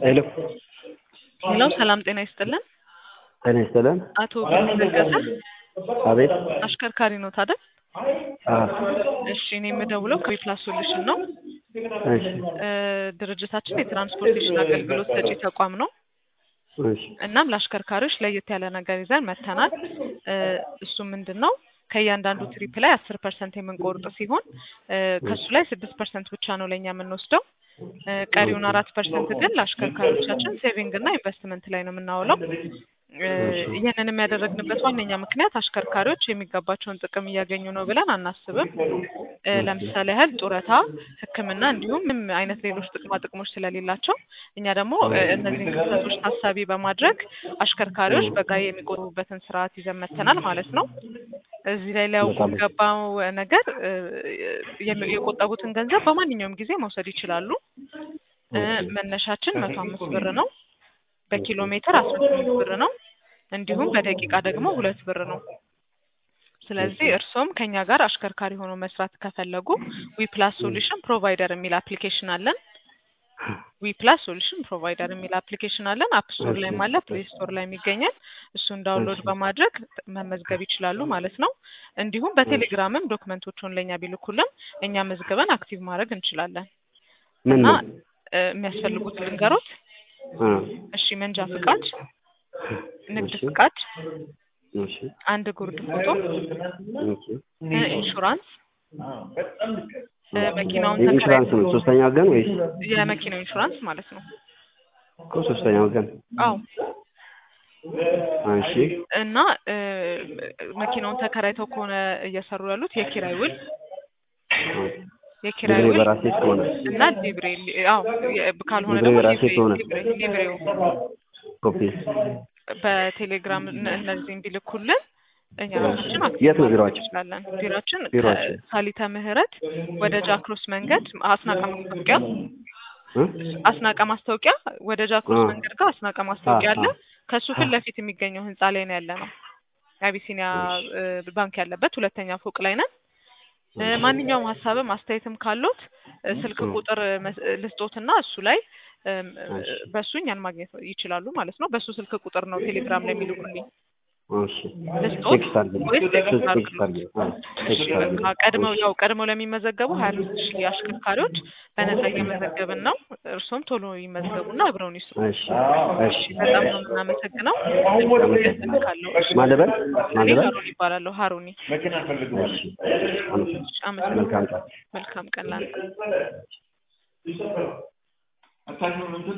ሄሎ ሄሎ ሰላም ጤና ይስጥልን። ጤና ይስጥልን። አቶ ብሩክ ለገሰ አቤት። አሽከርካሪ ነው ታዲያ? እሺ እኔ የምደውለው ከዊፕላስ ሶሉሽን ነው። እሺ ድርጅታችን የትራንስፖርቴሽን አገልግሎት ሰጪ ተቋም ነው። እሺ እናም ለአሽከርካሪዎች ለየት ያለ ነገር ይዘን መተናል። እሱ ምንድነው? ከእያንዳንዱ ትሪፕ ላይ 10% የምንቆርጥ ሲሆን ከሱ ላይ 6% ብቻ ነው ለኛ የምንወስደው። ቀሪውን 4% ግን ለአሽከርካሪዎቻችን ሴቪንግ እና ኢንቨስትመንት ላይ ነው የምናውለው። ይሄንንም ያደረግንበት ዋነኛ ምክንያት አሽከርካሪዎች የሚገባቸውን ጥቅም እያገኙ ነው ብለን አናስብም። ለምሳሌ ያህል ጡረታ፣ ሕክምና እንዲሁም ምንም አይነት ሌሎች ጥቅማ ጥቅሞች ስለሌላቸው እኛ ደግሞ እነዚህን ክፍተቶች ታሳቢ በማድረግ አሽከርካሪዎች በጋራ የሚቆጥቡበትን ስርዓት ይዘን መተናል ማለት ነው። እዚህ ላይ ሊያውቁ የሚገባው ነገር የቆጠቡትን ገንዘብ በማንኛውም ጊዜ መውሰድ ይችላሉ። መነሻችን 105 ብር ነው። በኪሎ ሜትር 18 ብር ነው። እንዲሁም በደቂቃ ደግሞ 2 ብር ነው። ስለዚህ እርሶም ከኛ ጋር አሽከርካሪ ሆኖ መስራት ከፈለጉ ዊፕላስ ሶሉሽን ፕሮቫይደር የሚል አፕሊኬሽን አለን። ዊፕላስ ሶሉሽን ፕሮቫይደር የሚል አፕሊኬሽን አለን። አፕ ስቶር ላይ ማለት ፕሌይ ስቶር ላይ የሚገኛል። እሱን ዳውንሎድ በማድረግ መመዝገብ ይችላሉ ማለት ነው። እንዲሁም በቴሌግራምም ዶክመንቶቹን ለኛ ቢልኩልን እኛ መዝገበን አክቲቭ ማድረግ እንችላለን። እና የሚያስፈልጉት ልንገሮት። እሺ መንጃ ፍቃድ፣ ንግድ ፍቃድ፣ እሺ አንድ ጉርድ ፎቶ፣ ኢንሹራንስ፣ መኪናውን ኢንሹራንስ ነው ሶስተኛ ወገን ወይስ የመኪናው ኢንሹራንስ ማለት ነው? ሶስተኛ ወገን? አዎ። እሺ እና መኪናውን ተከራይተው ከሆነ እየሰሩ ያሉት የኪራይ ውል ሊብሬ በራሴ ከሆነ እና ሊብሬ ካልሆነ ሊብሬ ደግሞ በራሴ ከሆነ ሊብሬው ኮፒ በቴሌግራም እነዚህን ቢልኩልን እኛ ራሳችን የት ነው ቢሮአችን? ቢሮአችን ሳሊተ ምህረት ወደ ጃክሮስ መንገድ አስናቀ ማስታወቂያ ወደ ጃክሮስ መንገድ ጋር አስናቀ ማስታወቂያ አለ። ከሱ ፊት ለፊት የሚገኘው ህንጻ ላይ ነው ያለነው። አቢሲኒያ ባንክ ያለበት ሁለተኛ ፎቅ ላይ ነን። ማንኛውም ሀሳብም አስተያየትም ካሉት ስልክ ቁጥር ልስጦትና እሱ ላይ በሱ እኛን ማግኘት ይችላሉ ማለት ነው። በሱ ስልክ ቁጥር ነው ቴሌግራም ላይ የሚልኩልኝ። እሺ ቀድመው ለሚመዘገቡ 25,000 አሽከርካሪዎች በነፃ እየመዘገብን ነው። እርሶም ቶሎ ይመዝገቡና አብረውን ይስሩ። እሺ በጣም ነው የምናመሰግነው። ማለበል ሃሩኒ ይባላለሁ። ሃሩኒ። መልካም ቀን ላንተ።